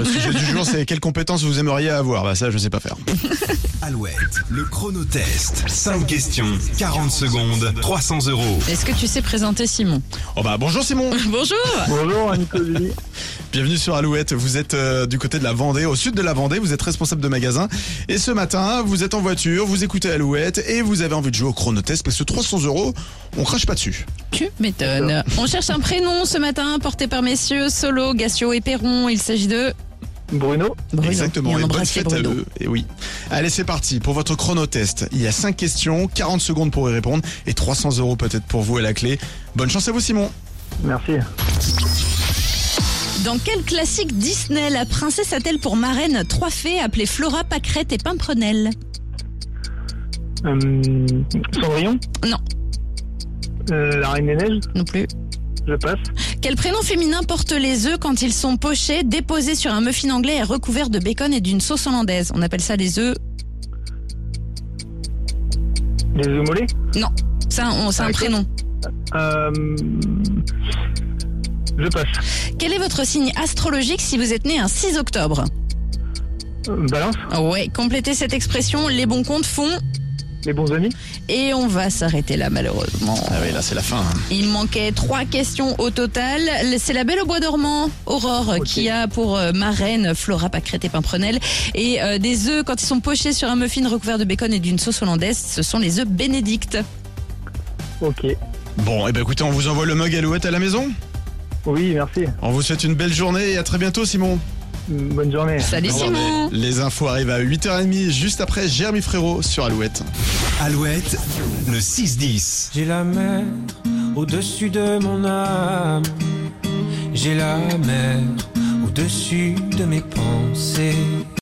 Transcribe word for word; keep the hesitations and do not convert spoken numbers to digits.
le sujet du jour, c'est quelles compétences vous aimeriez avoir. Bah ça, je sais pas faire. Alouette, le chronotest. cinq questions, quarante secondes, trois cents euros. Est-ce que tu sais présenter Simon? Oh bah bonjour Simon. Bonjour. Bonjour, Nico Julie. Bienvenue sur Alouette. Vous êtes euh, du côté de la Vendée, au sud de la Vendée. Vous êtes responsable de magasin. Et ce matin, vous êtes en voiture, vous écoutez Alouette et vous avez envie de jouer au chronotest parce que trois cents euros, on crache pas dessus. Tu m'étonnes. On cherche un prénom ce matin porté par messieurs Solo, Gassio et Perron. Il s'agit de Bruno. Bruno. Exactement. Et on Et bonne embrasse les fête à Bruno. eux. Et oui. Allez, c'est parti pour votre chronotest. Il y a cinq questions, quarante secondes pour y répondre et trois cents euros peut-être pour vous à la clé. Bonne chance à vous Simon. Merci. Dans quel classique Disney la princesse a-t-elle pour marraine trois fées appelées Flora, Pâquerette et Pimprenelle? Euh, Cendrillon. Non, Euh, la Reine des Neiges. non plus. Je passe. Quel prénom féminin porte les œufs quand ils sont pochés, déposés sur un muffin anglais et recouverts de bacon et d'une sauce hollandaise? On appelle ça les œufs. Les œufs mollets. Non, c'est un, c'est un Ah, prénom. Euh, je passe. Quel est votre signe astrologique si vous êtes né un six octobre? Euh, Balance. Ouais, complétez cette expression, les bons comptes font... Les bons amis. Et on va s'arrêter là malheureusement. Ah oui, là c'est la fin. hein. Il manquait trois questions au total. C'est la Belle au bois dormant, Aurore, Ok. qui a pour euh, marraine Flora, Pâquerette et Pimprenelle. Et euh, des œufs, quand ils sont pochés sur un muffin recouvert de bacon et d'une sauce hollandaise, ce sont les œufs Bénédicte. Ok. Bon, et ben écoutez, on vous envoie le mug Alouette à la maison. Oui, merci. On vous souhaite une belle journée et à très bientôt Simon. Bonne journée. Salut Au revoir. Simon. Les infos arrivent à huit heures trente, juste après Jérémy Frérot sur Alouette. Alouette, le six dix. J'ai la mer au-dessus de mon âme. J'ai la mer au-dessus de mes pensées.